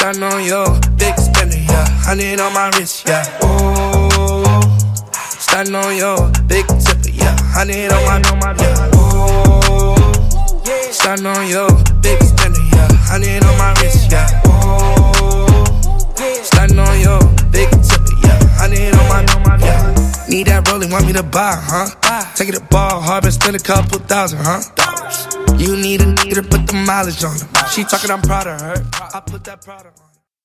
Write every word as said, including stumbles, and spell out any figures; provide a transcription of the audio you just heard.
Starting on your big spender, yeah. Hundred on my wrist, yeah. Oh, starting on your big tipper, yeah. Hundred on my, yeah. Oh, starting on your big spender, yeah. Hundred on my wrist, yeah. Oh, starting on your big tipper, yeah. Hundred on my, yeah. Need that rolling, want me to buy, huh? Take it to ball, hard, and spend a couple thousand, huh? You need a nigga to put the mileage on her. She talking, I'm proud of her. I put that product on.